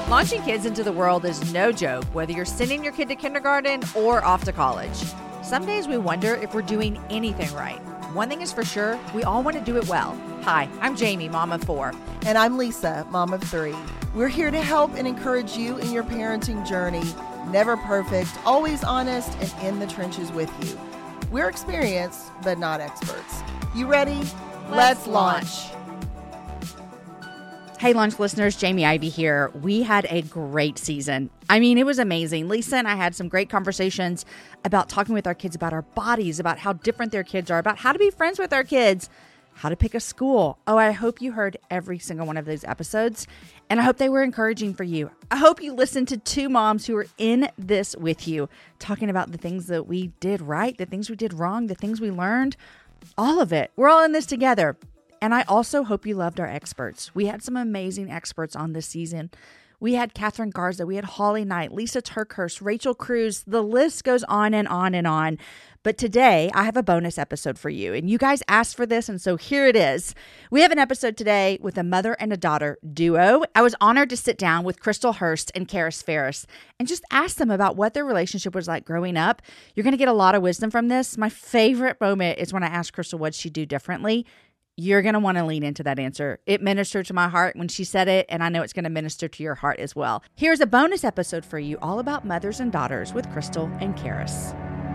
Launching kids into the world is no joke, whether you're sending your kid to kindergarten or off to college. Some days we wonder if we're doing anything right. One thing is for sure, we all want to do it well. Hi, I'm Jamie, mom of 4. And I'm Lisa, mom of 3. We're here to help and encourage you in your parenting journey. Never perfect, always honest, and in the trenches with you. We're experienced, but not experts. You ready? Let's launch. Hey, Launch listeners, Jamie Ivey here. We had a great season. I mean, it was amazing. Lisa and I had some great conversations about talking with our kids about our bodies, about how different their kids are, about how to be friends with our kids, how to pick a school. Oh, I hope you heard every single one of those episodes, and I hope they were encouraging for you. I hope you listened to 2 moms who are in this with you, talking about the things that we did right, the things we did wrong, the things we learned, all of it. We're all in this together. And I also hope you loved our experts. We had some amazing experts on this season. We had Catherine Garza, we had Holly Knight, Lisa Turkhurst, Rachel Cruz. The list goes on and on and on. But today, I have a bonus episode for you. And you guys asked for this, and so here it is. We have an episode today with a mother and a daughter duo. I was honored to sit down with Crystal Hurst and Karis Ferris and just ask them about what their relationship was like growing up. You're going to get a lot of wisdom from this. My favorite moment is when I asked Crystal what she'd do differently. You're going to want to lean into that answer. It ministered to my heart when she said it, and I know it's going to minister to your heart as well. Here's a bonus episode for you all about mothers and daughters with Crystal and Karis.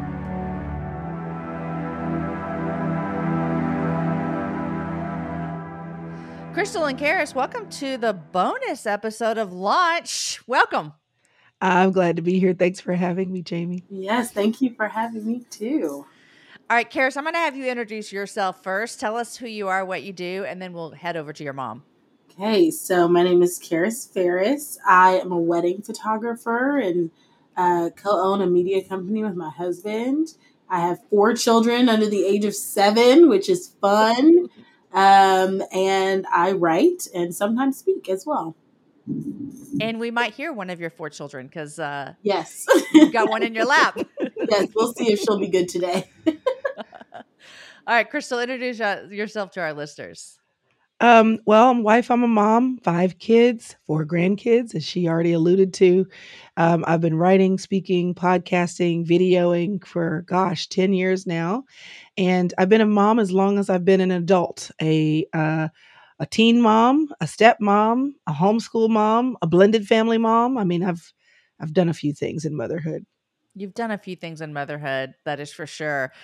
Crystal and Karis, welcome to the bonus episode of Launch. Welcome. I'm glad to be here. Thanks for having me, Jamie. Yes, thank you for having me too. All right, Karis, I'm going to have you introduce yourself first. Tell us who you are, what you do, and then we'll head over to your mom. Okay, so my name is Karis Ferris. I am a wedding photographer and co-own a media company with my husband. I have 4 children under the age of 7, which is fun. And I write and sometimes speak as well. And we might hear one of your 4 children because yes, you've got one in your lap. Yes, we'll see if she'll be good today. All right, Crystal, introduce yourself to our listeners. Well, I'm a wife, I'm a mom, 5 kids, 4 grandkids, as she already alluded to. I've been writing, speaking, podcasting, videoing for, 10 years now. And I've been a mom as long as I've been an adult, a teen mom, a stepmom, a homeschool mom, a blended family mom. I mean, I've done a few things in motherhood. You've done a few things in motherhood, that is for sure.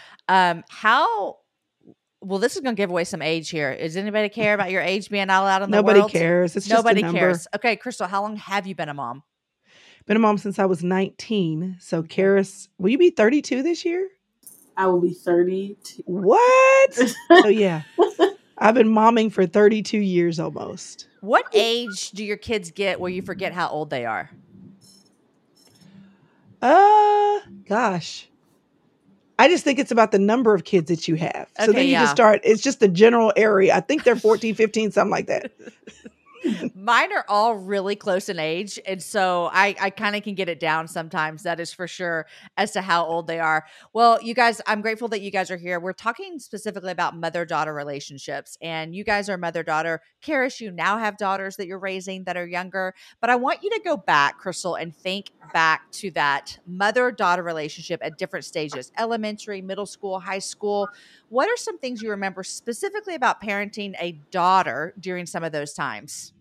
Well, this is going to give away some age here. Does anybody care about your age being all out in the world? Nobody cares. It's just Nobody a number. cares. Okay, Crystal, how long have you been a mom? Been a mom since I was 19. So, Karis, will you be 32 this year? I will be 32. What? So, yeah. I've been momming for 32 years almost. What age do your kids get where you forget how old they are? Gosh. I just think it's about the number of kids that you have. So Okay, then you yeah. just start, it's just the general area. I think they're 14, 15, something like that. Mine are all really close in age. And so I kind of can get it down sometimes. That is for sure as to how old they are. Well, you guys, I'm grateful that you guys are here. We're talking specifically about mother-daughter relationships. And you guys are mother-daughter. Karis, you now have daughters that you're raising that are younger. But I want you to go back, Crystal, and think back to that mother-daughter relationship at different stages, elementary, middle school, high school. What are some things you remember specifically about parenting a daughter during some of those times?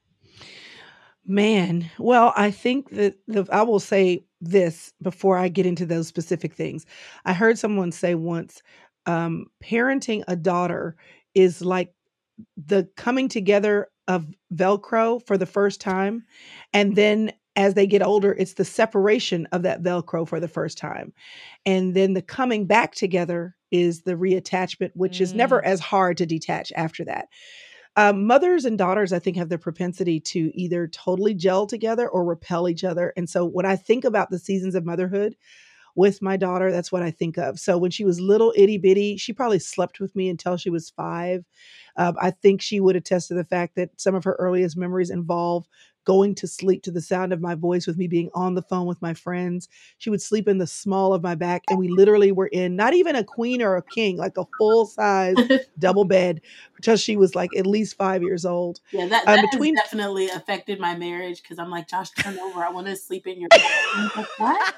Man, well, I think that I will say this before I get into those specific things. I heard someone say once, parenting a daughter is like the coming together of Velcro for the first time. And then as they get older, it's the separation of that Velcro for the first time. And then the coming back together is the reattachment, which is never as hard to detach after that. Mothers and daughters, I think, have the propensity to either totally gel together or repel each other. And so when I think about the seasons of motherhood, with my daughter, that's what I think of. So when she was little itty bitty, she probably slept with me until she was 5. I think she would attest to the fact that some of her earliest memories involve going to sleep to the sound of my voice with me being on the phone with my friends. She would sleep in the small of my back, and we literally were in not even a queen or a king, like a full size double bed until she was like at least 5 years old. Yeah, that has definitely affected my marriage because I'm like, Josh, turn over. I want to sleep in your bed. I'm like, what?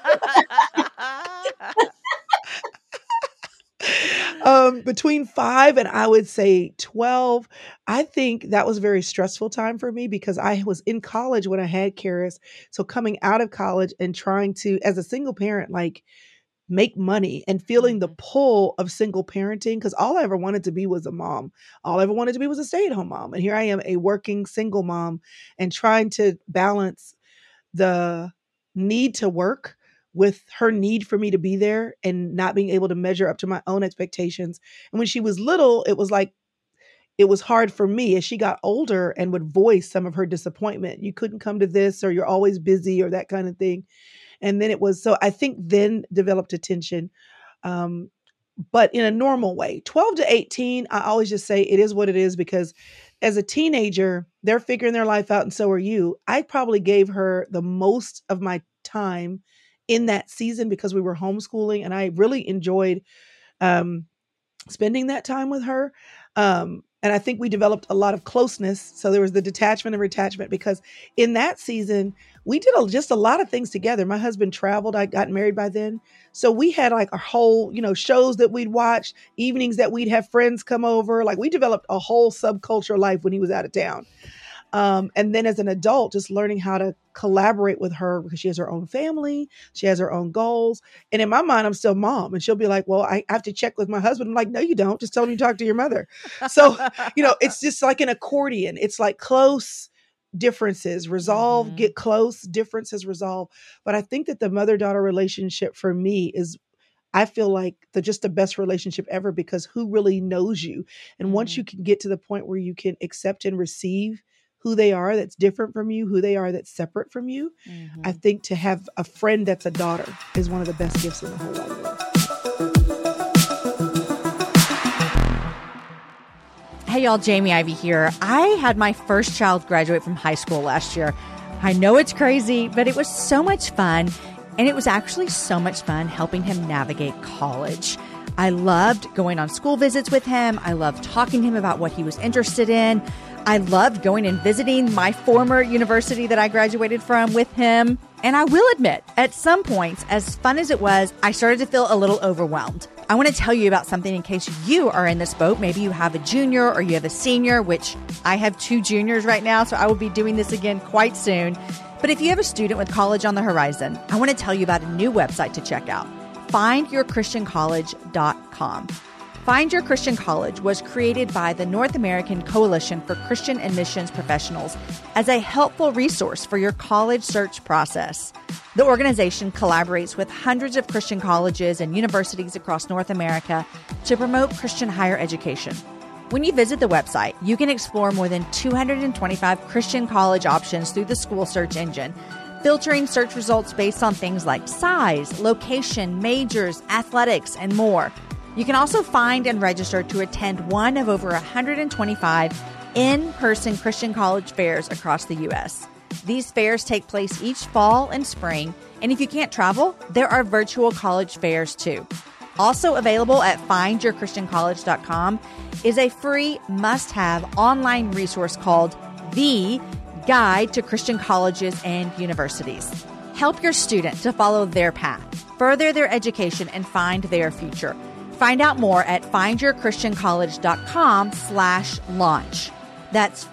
Between 5 and I would say 12, I think that was a very stressful time for me because I was in college when I had Karis. So coming out of college and trying to, as a single parent, like make money and feeling the pull of single parenting, because all I ever wanted to be was a mom. All I ever wanted to be was a stay-at-home mom. And here I am, a working single mom, and trying to balance the need to work with her need for me to be there and not being able to measure up to my own expectations. And when she was little, it was like, it was hard for me as she got older and would voice some of her disappointment. You couldn't come to this, or you're always busy, or that kind of thing. And then it was, so I think then developed a tension. But in a normal way. 12 to 18, I always just say it is what it is, because as a teenager, they're figuring their life out, and so are you. I probably gave her the most of my time in that season because we were homeschooling, and I really enjoyed spending that time with her. And I think we developed a lot of closeness. So there was the detachment and attachment, because in that season, we did just a lot of things together. My husband traveled. I got married by then. So we had like a whole, shows that we'd watch, evenings that we'd have friends come over. Like we developed a whole subculture life when he was out of town. And then as an adult, just learning how to collaborate with her, because she has her own family, she has her own goals. And in my mind, I'm still mom. And she'll be like, well, I have to check with my husband. I'm like, no, you don't. Just tell him you talk to your mother. So, it's just like an accordion. It's like close differences resolve, get close, differences resolve. But I think that the mother-daughter relationship for me is, I feel like just the best relationship ever, because who really knows you? And once you can get to the point where you can accept and receive who they are that's different from you, who they are that's separate from you, I think to have a friend that's a daughter is one of the best gifts in the whole wide world. Hey y'all, Jamie Ivey here. I had my first child graduate from high school last year. I know it's crazy, but it was so much fun. And it was actually so much fun helping him navigate college. I loved going on school visits with him. I loved talking to him about what he was interested in. I loved going and visiting my former university that I graduated from with him. And I will admit, at some points, as fun as it was, I started to feel a little overwhelmed. I want to tell you about something in case you are in this boat. Maybe you have a junior or you have a senior, which I have 2 juniors right now, so I will be doing this again quite soon. But if you have a student with college on the horizon, I want to tell you about a new website to check out, findyourchristiancollege.com. Find Your Christian College was created by the North American Coalition for Christian Admissions Professionals as a helpful resource for your college search process. The organization collaborates with hundreds of Christian colleges and universities across North America to promote Christian higher education. When you visit the website, you can explore more than 225 Christian college options through the school search engine, filtering search results based on things like size, location, majors, athletics, and more. You can also find and register to attend one of over 125 in-person Christian college fairs across the U.S. These fairs take place each fall and spring, and if you can't travel, there are virtual college fairs too. Also available at findyourchristiancollege.com is a free must-have online resource called The Guide to Christian Colleges and Universities. Help your student to follow their path, further their education, and find their future. Find out more at findyourchristiancollege.com/launch. That's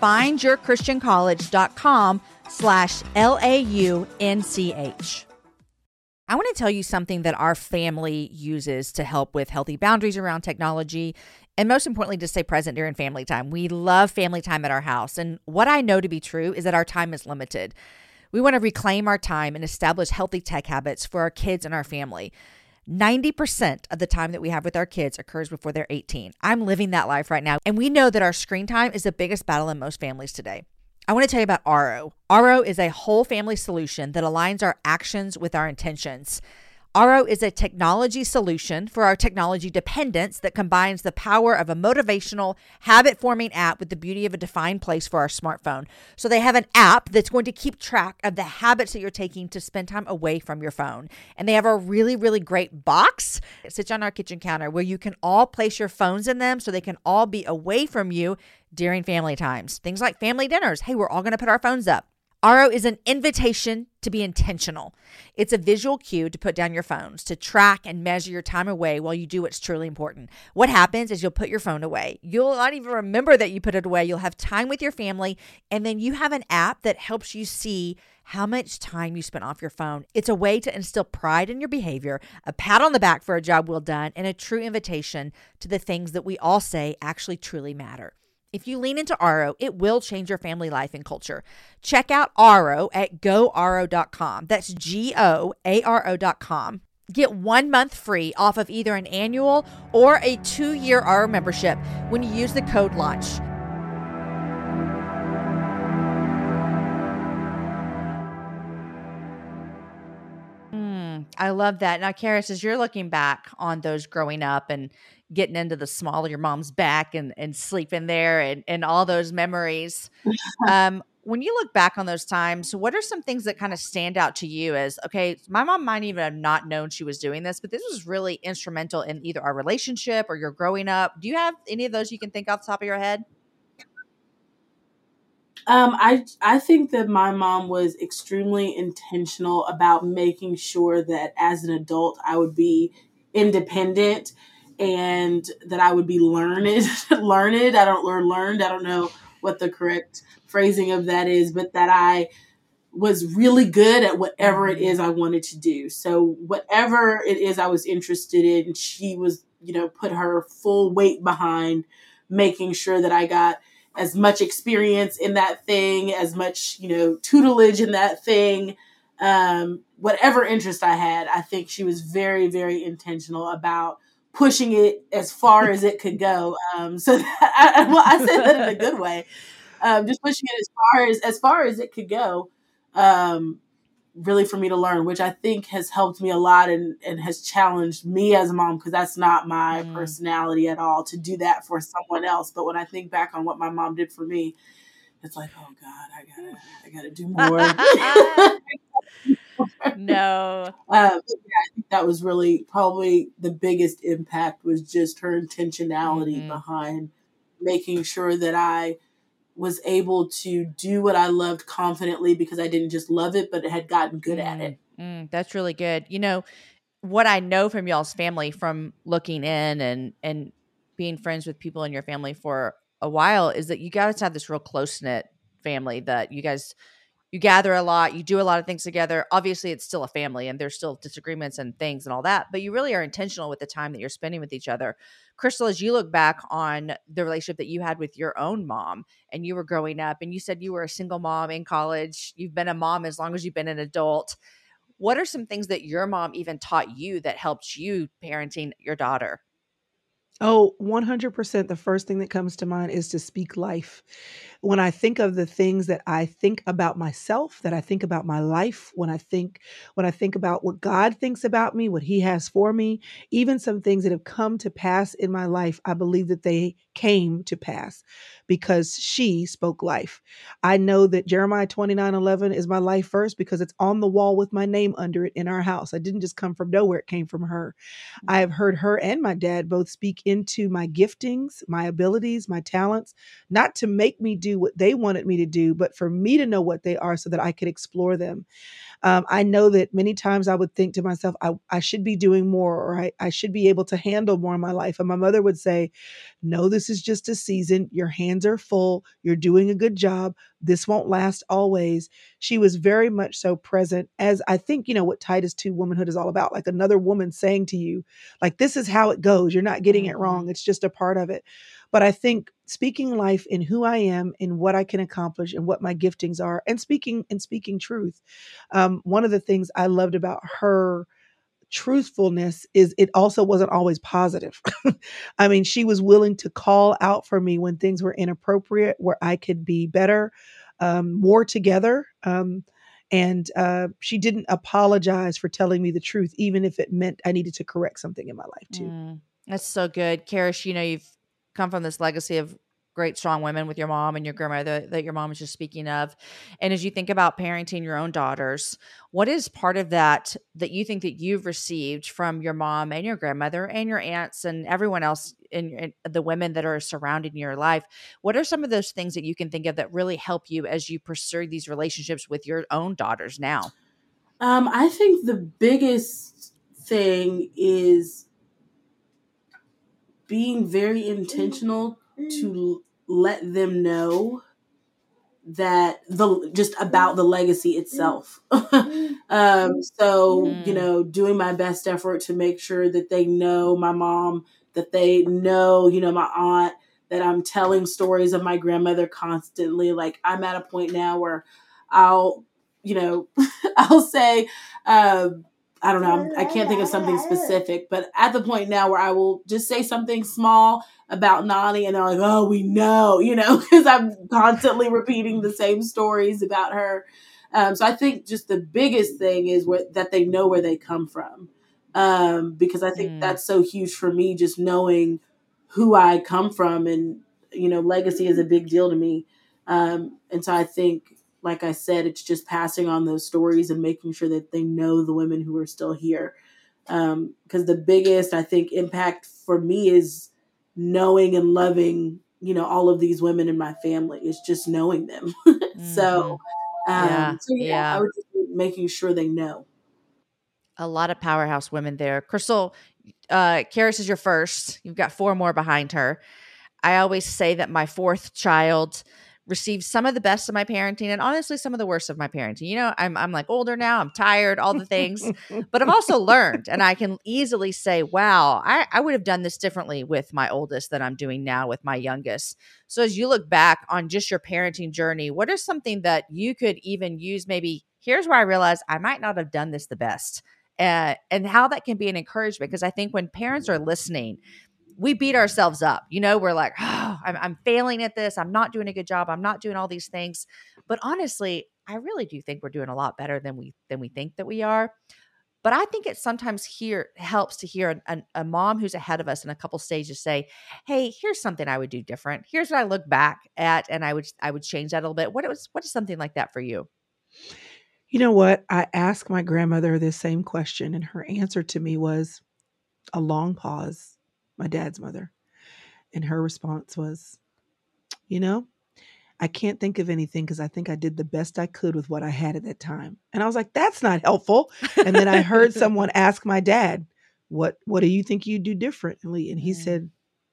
findyourchristiancollege.com/LAUNCH. I want to tell you something that our family uses to help with healthy boundaries around technology, and most importantly, to stay present during family time. We love family time at our house, and what I know to be true is that our time is limited. We want to reclaim our time and establish healthy tech habits for our kids and our family. 90% of the time that we have with our kids occurs before they're 18. I'm living that life right now, and we know that our screen time is the biggest battle in most families today. I want to tell you about Aro. Aro is a whole family solution that aligns our actions with our intentions. Aro is a technology solution for our technology dependence that combines the power of a motivational, habit-forming app with the beauty of a defined place for our smartphone. So they have an app that's going to keep track of the habits that you're taking to spend time away from your phone. And they have a really, really great box. It sits on our kitchen counter where you can all place your phones in them so they can all be away from you during family times. Things like family dinners. Hey, we're all going to put our phones up. Aro is an invitation to be intentional. It's a visual cue to put down your phones, to track and measure your time away while you do what's truly important. What happens is you'll put your phone away. You'll not even remember that you put it away. You'll have time with your family, and then you have an app that helps you see how much time you spent off your phone. It's a way to instill pride in your behavior, a pat on the back for a job well done, and a true invitation to the things that we all say actually truly matter. If you lean into Aro, it will change your family life and culture. Check out Aro at goaro.com. That's GOARO.com. Get 1 month free off of either an annual or a 2-year Aro membership when you use the code LAUNCH. I love that. Now, Karis, as you're looking back on those growing up and getting into the small of your mom's back and sleeping there and all those memories, when you look back on those times, what are some things that kind of stand out to you as, okay, my mom might even have not known she was doing this, but this was really instrumental in either our relationship or your growing up. Do you have any of those you can think off the top of your head? I think that my mom was extremely intentional about making sure that as an adult I would be independent and that I would be learned. Learned. I don't know what the correct phrasing of that is, but that I was really good at whatever it is I wanted to do. So whatever it is I was interested in, she was, put her full weight behind making sure that I got as much experience in that thing, as much, tutelage in that thing, whatever interest I had. I think she was very, very intentional about pushing it as far as it could go. So that, I said that in a good way. Just pushing it as far as it could go. Really for me to learn, which I think has helped me a lot and has challenged me as a mom, because that's not my personality at all to do that for someone else. But when I think back on what my mom did for me, it's like, oh God, I gotta do more. No. I think that was really probably the biggest impact, was just her intentionality behind making sure that I was able to do what I loved confidently, because I didn't just love it, but had gotten good at it. That's really good. What I know from y'all's family from looking in and being friends with people in your family for a while is that you guys have this real close-knit family, that you gather a lot, you do a lot of things together. Obviously, it's still a family and there's still disagreements and things and all that, but you really are intentional with the time that you're spending with each other. Crystal, as you look back on the relationship that you had with your own mom and you were growing up, and you said you were a single mom in college, you've been a mom as long as you've been an adult. What are some things that your mom even taught you that helped you parenting your daughter? Oh, 100%. The first thing that comes to mind is to speak life. When I think of the things that I think about myself, that I think about my life, when I think about what God thinks about me, what he has for me, even some things that have come to pass in my life, I believe that they came to pass because she spoke life. I know that Jeremiah 29:11 is my life verse because it's on the wall with my name under it in our house. I didn't just come from nowhere. It came from her. I have heard her and my dad both speak into my giftings, my abilities, my talents, not to make me do what they wanted me to do, but for me to know what they are so that I could explore them. I know that many times I would think to myself, I should be doing more, or I should be able to handle more in my life. And my mother would say, no, this is just a season. Your hands are full. You're doing a good job. This won't last always. She was very much so present, as I think, what Titus 2 womanhood is all about, like another woman saying to you, like, this is how it goes. You're not getting it wrong. It's just a part of it. But I think speaking life in who I am, in what I can accomplish, and what my giftings are, and speaking truth. One of the things I loved about her truthfulness is it also wasn't always positive. I mean, she was willing to call out for me when things were inappropriate, where I could be better, more together. And she didn't apologize for telling me the truth, even if it meant I needed to correct something in my life too. That's so good. Karish, you've come from this legacy of great, strong women with your mom and your grandmother that your mom was just speaking of. And as you think about parenting your own daughters, what is part of that you think that you've received from your mom and your grandmother and your aunts and everyone else in the women that are surrounding your life? What are some of those things that you can think of that really help you as you pursue these relationships with your own daughters now? I think the biggest thing is being very intentional to let them know that just about the legacy itself. Doing my best effort to make sure that they know my mom, that they know, my aunt, that I'm telling stories of my grandmother constantly. Like, I'm at a point now where I'll, I'll say, I don't know, I can't think of something specific, but at the point now where I will just say something small about Nani, and they're like, "Oh, we know," because I'm constantly repeating the same stories about her. So I think just the biggest thing is that they know where they come from, because I think that's so huge for me, just knowing who I come from, and legacy is a big deal to me. And so I think, like I said, it's just passing on those stories and making sure that they know the women who are still here. Because the biggest, I think, impact for me is knowing and loving, all of these women in my family. Is just knowing them. So I would just be making sure they know. A lot of powerhouse women there. Crystal, Karis is your first. You've got 4 more behind her. I always say that my 4th child received some of the best of my parenting and honestly some of the worst of my parenting. I'm like older now, I'm tired, all the things, but I've also learned, and I can easily say, wow, I would have done this differently with my oldest than I'm doing now with my youngest. So as you look back on just your parenting journey, what is something that you could even use? Maybe here's where I realized I might not have done this the best. And how that can be an encouragement, because I think when parents are listening, we beat ourselves up. We're like, oh, I'm failing at this. I'm not doing a good job. I'm not doing all these things. But honestly, I really do think we're doing a lot better than we think that we are. But I think it sometimes helps to hear a mom who's ahead of us in a couple stages say, hey, here's something I would do different. Here's what I look back at, and I would change that a little bit. What is something like that for you? You know what? I asked my grandmother this same question, and her answer to me was a long pause, my dad's mother. And her response was, I can't think of anything because I think I did the best I could with what I had at that time. And I was like, that's not helpful. And then I heard someone ask my dad, what do you think you'd do differently? And he said,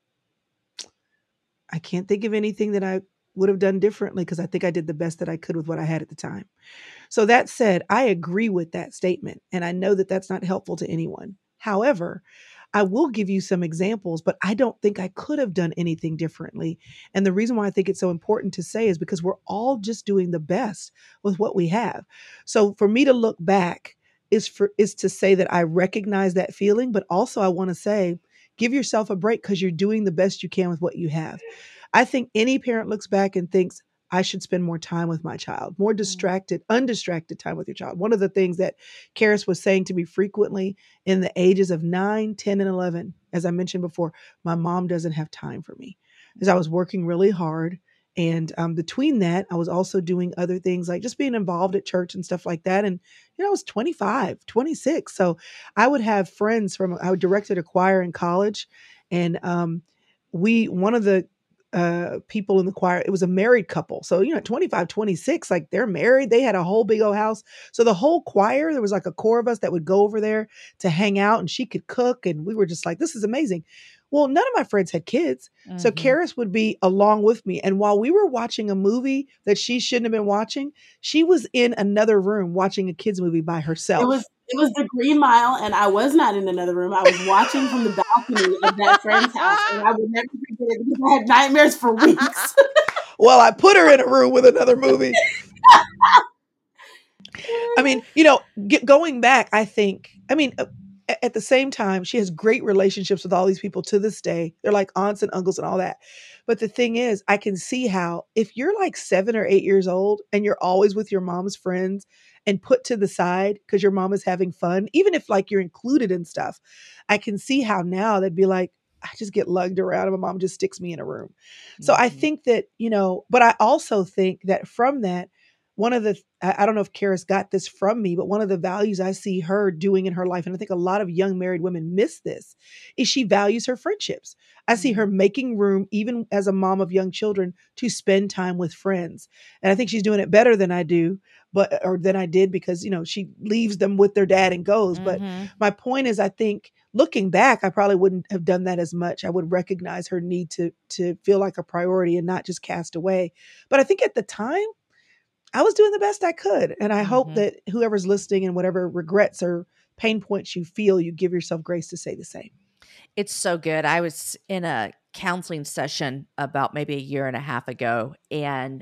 I can't think of anything that I would have done differently because I think I did the best that I could with what I had at the time. So that said, I agree with that statement. And I know that that's not helpful to anyone. However, I will give you some examples, but I don't think I could have done anything differently. And the reason why I think it's so important to say is because we're all just doing the best with what we have. So for me to look back is to say that I recognize that feeling, but also I want to say, give yourself a break because you're doing the best you can with what you have. I think any parent looks back and thinks, I should spend more time with my child, more undistracted time with your child. One of the things that Karis was saying to me frequently in the ages of 9, 10, and 11, as I mentioned before, my mom doesn't have time for me, as I was working really hard. And between that, I was also doing other things like just being involved at church and stuff like that. And, I was 25, 26. So I would have friends I directed a choir in college. And one of the people in the choir, it was a married couple. So, 25, 26, like they're married. They had a whole big old house. So the whole choir, there was like a core of us that would go over there to hang out, and she could cook. And we were just like, this is amazing. Well, none of my friends had kids. Mm-hmm. So Karis would be along with me. And while we were watching a movie that she shouldn't have been watching, she was in another room watching a kid's movie by herself. It was the Green Mile, and I was not in another room. I was watching from the balcony of that friend's house, and I would never forget it because I had nightmares for weeks. Well, I put her in a room with another movie. I mean, going back, at the same time, she has great relationships with all these people to this day. They're like aunts and uncles and all that. But the thing is, I can see how if you're like 7 or 8 years old and you're always with your mom's friends and put to the side because your mom is having fun, even if like you're included in stuff, I can see how now they'd be like, I just get lugged around and my mom just sticks me in a room. So I think that, but I also think that from that, one of the, I don't know if Karis got this from me, but one of the values I see her doing in her life, and I think a lot of young married women miss this, is she values her friendships. I see her making room, even as a mom of young children, to spend time with friends. And I think she's doing it better than I do, or than I did, because, she leaves them with their dad and goes. But my point is, I think looking back, I probably wouldn't have done that as much. I would recognize her need to feel like a priority and not just cast away. But I think at the time, I was doing the best I could. And I hope that whoever's listening and whatever regrets or pain points you feel, you give yourself grace to say the same. It's so good. I was in a counseling session about maybe a year and a half ago. And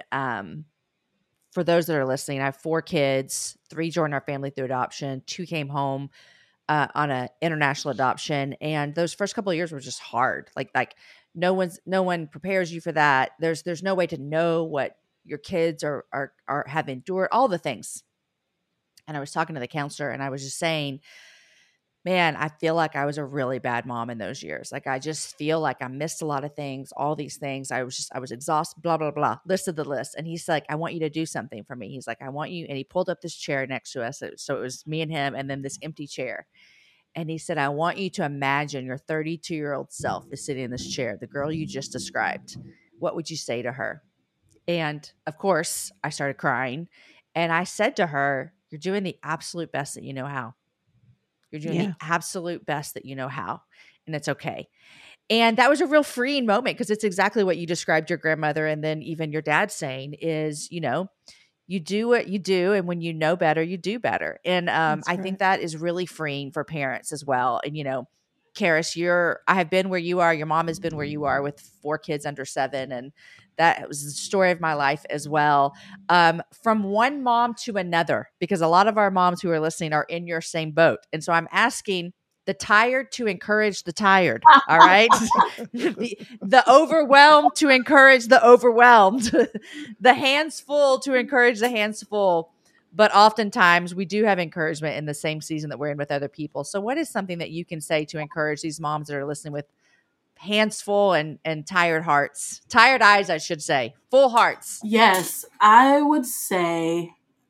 for those that are listening, I have 4 kids, 3 joined our family through adoption, 2 came home on an international adoption. And those first couple of years were just hard. Like no one prepares you for that. There's no way to know what your kids are have endured, all the things. And I was talking to the counselor and I was just saying, man, I feel like I was a really bad mom in those years. Like, I just feel like I missed a lot of things, all these things. I was exhausted, blah, blah, blah, listed the list. And he's like, I want you to do something for me. He's like, I want you. And he pulled up this chair next to us. So it was me and him and then this empty chair. And he said, I want you to imagine your 32-year-old self is sitting in this chair, the girl you just described. What would you say to her? And of course, I started crying. And I said to her, you're doing the absolute best that you know how. You're doing the absolute best that you know how. And it's okay. And that was a real freeing moment, because it's exactly what you described your grandmother and then even your dad saying is, you do what you do. And when you know better, you do better. And I think that is really freeing for parents as well. And, Karis, I have been where you are. Your mom has been where you are with 4 kids under 7. And that was the story of my life as well. From one mom to another, because a lot of our moms who are listening are in your same boat. And so I'm asking the tired to encourage the tired. All right. the overwhelmed to encourage the overwhelmed, the hands full to encourage the hands full. But oftentimes we do have encouragement in the same season that we're in with other people. So what is something that you can say to encourage these moms that are listening with hands full and tired hearts, tired eyes, I should say, full hearts? Yes, I would say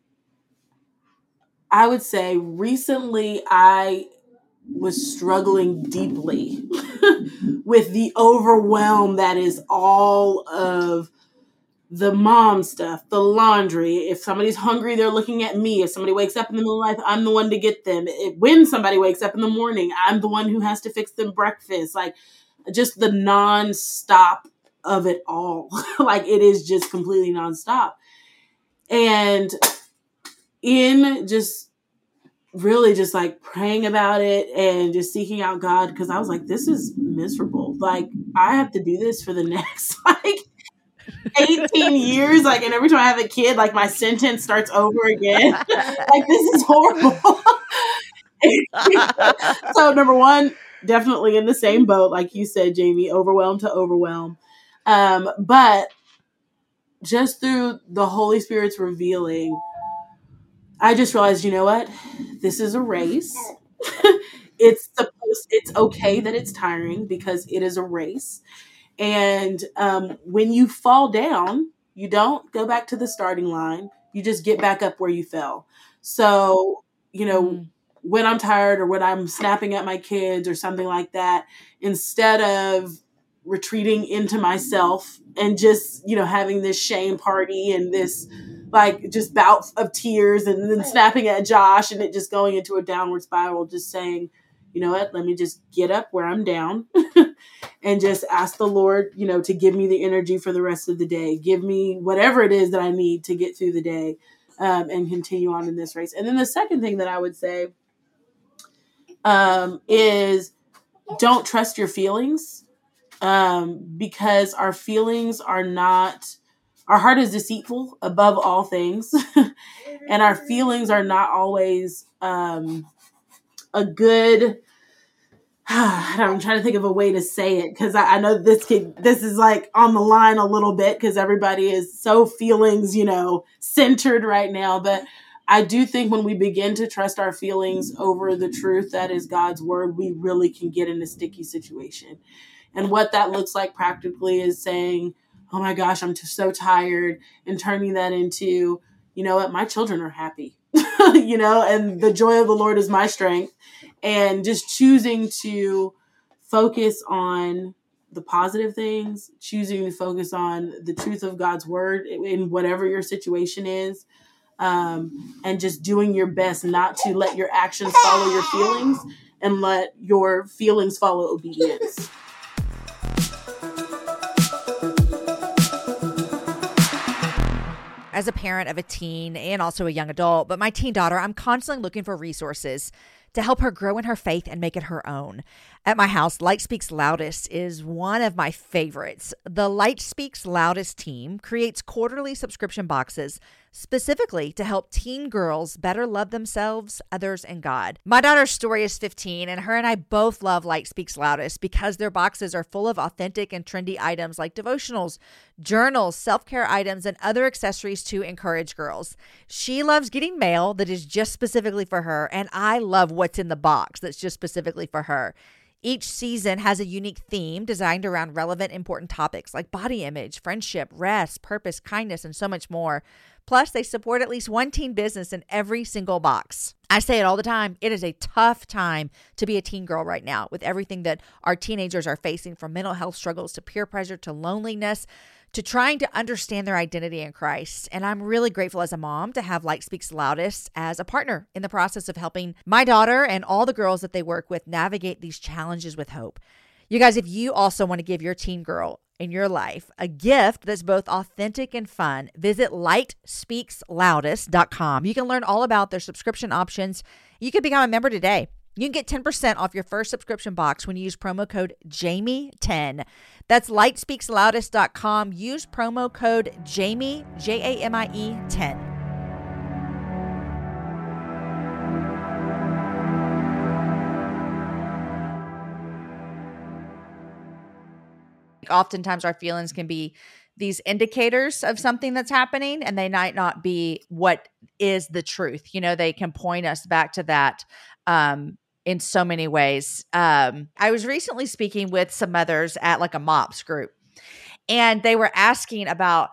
recently I was struggling deeply with the overwhelm that is all of the mom stuff, the laundry. If somebody's hungry, they're looking at me. If somebody wakes up in the middle of the night, I'm the one to get them. When somebody wakes up in the morning, I'm the one who has to fix them breakfast. Like, just the nonstop of it all. Like, it is just completely nonstop. And in just really just like praying about it and just seeking out God, because I was like, this is miserable. Like, I have to do this for the next 18 years. Like, and every time I have a kid, like, my sentence starts over again. Like, this is horrible. So number one, definitely in the same boat, like you said, Jamie, overwhelmed to overwhelm. But just through the Holy Spirit's revealing, I just realized, you know what? This is a race. It's okay that it's tiring, because it is a race. And when you fall down, you don't go back to the starting line. You just get back up where you fell. So, when I'm tired or when I'm snapping at my kids or something like that, instead of retreating into myself and just, having this shame party and this like just bout of tears and then snapping at Josh and it just going into a downward spiral, just saying, you know what, let me just get up where I'm down and just ask the Lord, to give me the energy for the rest of the day. Give me whatever it is that I need to get through the day and continue on in this race. And then the second thing that I would say is don't trust your feelings, because our feelings are not, our heart is deceitful above all things. And our feelings are not always a good, I'm trying to think of a way to say it, because I know this is like on the line a little bit because everybody is so feelings, centered right now. But I do think when we begin to trust our feelings over the truth that is God's word, we really can get in a sticky situation. And what that looks like practically is saying, oh my gosh, I'm just so tired, and turning that into, you know what, my children are happy, and the joy of the Lord is my strength. And just choosing to focus on the positive things, choosing to focus on the truth of God's word in whatever your situation is, and just doing your best not to let your actions follow your feelings and let your feelings follow obedience. As a parent of a teen and also a young adult, but my teen daughter, I'm constantly looking for resources to help her grow in her faith and make it her own. At my house, Light Speaks Loudest is one of my favorites. The Light Speaks Loudest team creates quarterly subscription boxes specifically to help teen girls better love themselves, others, and God. My daughter's story is 15, and her and I both love Light Speaks Loudest because their boxes are full of authentic and trendy items like devotionals, journals, self-care items, and other accessories to encourage girls. She loves getting mail that is just specifically for her, and I love what's in the box that's just specifically for her. Each season has a unique theme designed around relevant, important topics like body image, friendship, rest, purpose, kindness, and so much more. Plus, they support at least one teen business in every single box. I say it all the time. It is a tough time to be a teen girl right now with everything that our teenagers are facing, from mental health struggles to peer pressure to loneliness to trying to understand their identity in Christ. And I'm really grateful as a mom to have Light Speaks Loudest as a partner in the process of helping my daughter and all the girls that they work with navigate these challenges with hope. You guys, if you also want to give your teen girl in your life a gift that's both authentic and fun, visit lightspeaksloudest.com. You can learn all about their subscription options. You can become a member today. You can get 10% off your first subscription box when you use promo code Jamie10. That's lightspeaksloudest.com. Use promo code Jamie, Jamie 10. Oftentimes our feelings can be these indicators of something that's happening, and they might not be what is the truth. They can point us back to that in so many ways. I was recently speaking with some mothers at like a MOPS group, and they were asking about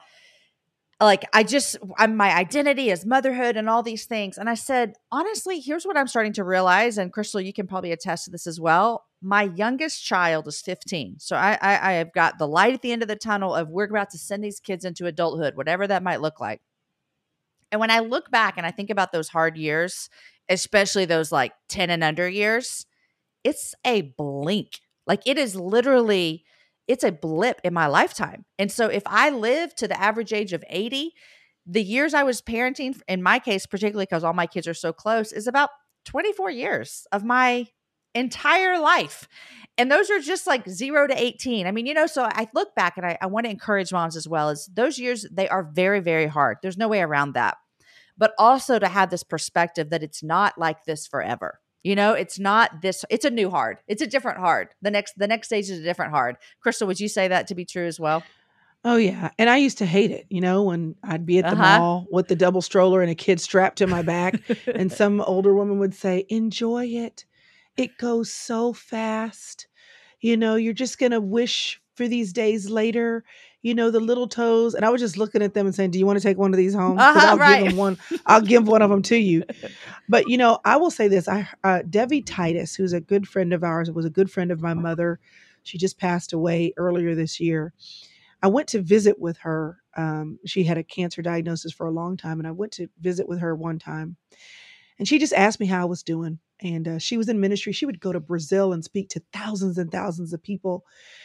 my identity as motherhood and all these things. And I said, honestly, here's what I'm starting to realize. And Crystal, you can probably attest to this as well. My youngest child is 15. So I have got the light at the end of the tunnel of we're about to send these kids into adulthood, whatever that might look like. And when I look back and I think about those hard years, especially those like 10 and under years, it's a blink. Like it is literally, it's a blip in my lifetime. And so if I live to the average age of 80, the years I was parenting, in my case, particularly because all my kids are so close, is about 24 years of my entire life. And those are just like 0 to 18. I mean, so I look back and I want to encourage moms as well, as those years, they are very, very hard. There's no way around that. But also to have this perspective that it's not like this forever. It's not this, it's a new hard. It's a different hard. The next stage is a different hard. Crystal, would you say that to be true as well? Oh, yeah. And I used to hate it, when I'd be at the mall with the double stroller and a kid strapped to my back and some older woman would say, enjoy it. It goes so fast. You're just going to wish for these days later, the little toes. And I was just looking at them and saying, do you want to take one of these home? Because give them one. I'll give one of them to you. But, I will say this. Debbie Titus, who's a good friend of ours, was a good friend of my mother. She just passed away earlier this year. I went to visit with her. She had a cancer diagnosis for a long time. And I went to visit with her one time. And she just asked me how I was doing. And she was in ministry. She would go to Brazil and speak to thousands and thousands of people.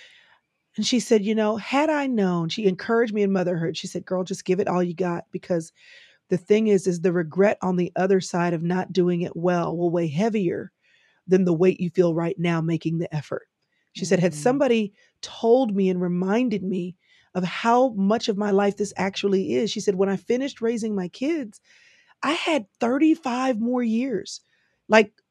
And she said, had I known, she encouraged me in motherhood. She said, girl, just give it all you got, because the thing is the regret on the other side of not doing it well will weigh heavier than the weight you feel right now making the effort. She said, had somebody told me and reminded me of how much of my life this actually is. She said, when I finished raising my kids, I had 35 more years. Like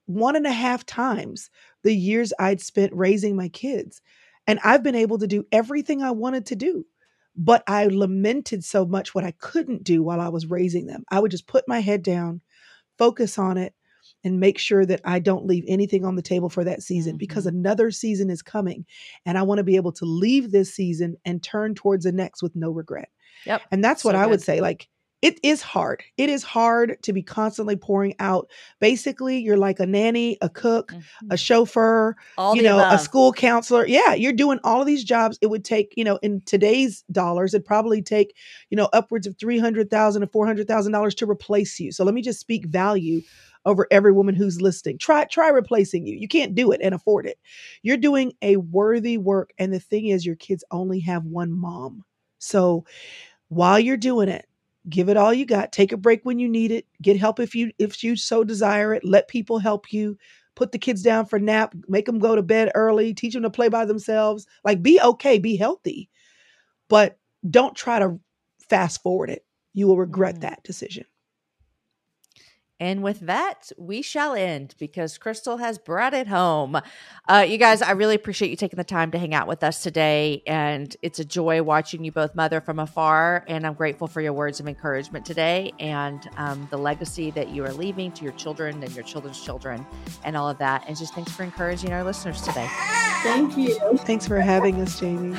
1.5 times the years I'd spent raising my kids. And I've been able to do everything I wanted to do. But I lamented so much what I couldn't do while I was raising them. I would just put my head down, focus on it, and make sure that I don't leave anything on the table for that season, because another season is coming. And I want to be able to leave this season and turn towards the next with no regret. Yep. And that's what I would say. Like, it is hard. It is hard to be constantly pouring out. Basically, you're like a nanny, a cook, a chauffeur, a school counselor. Yeah, you're doing all of these jobs. It would take, in today's dollars, it'd probably take, upwards of $300,000 to $400,000 to replace you. So let me just speak value over every woman who's listening. Try replacing you. You can't do it and afford it. You're doing a worthy work. And the thing is, your kids only have one mom. So while you're doing it, give it all you got. Take a break when you need it. Get help if you so desire it. Let people help you. Put the kids down for nap. Make them go to bed early. Teach them to play by themselves. Like, be okay. Be healthy. But don't try to fast forward it. You will regret that decision. And with that, we shall end, because Crystal has brought it home. You guys, I really appreciate you taking the time to hang out with us today. And it's a joy watching you both mother from afar. And I'm grateful for your words of encouragement today, and the legacy that you are leaving to your children and your children's children and all of that. And just thanks for encouraging our listeners today. Thank you. Thanks for having us, Jamie.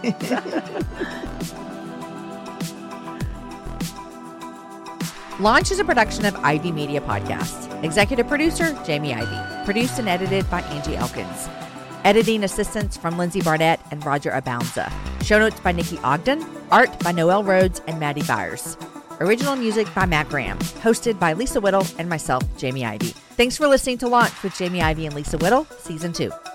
Launch is a production of Ivy Media Podcasts. Executive producer, Jamie Ivy. Produced and edited by Angie Elkins. Editing assistance from Lindsay Barnett and Roger Abounza. Show notes by Nikki Ogden. Art by Noelle Rhodes and Maddie Byers. Original music by Matt Graham. Hosted by Lisa Whittle and myself, Jamie Ivy. Thanks for listening to Launch with Jamie Ivy and Lisa Whittle, Season 2.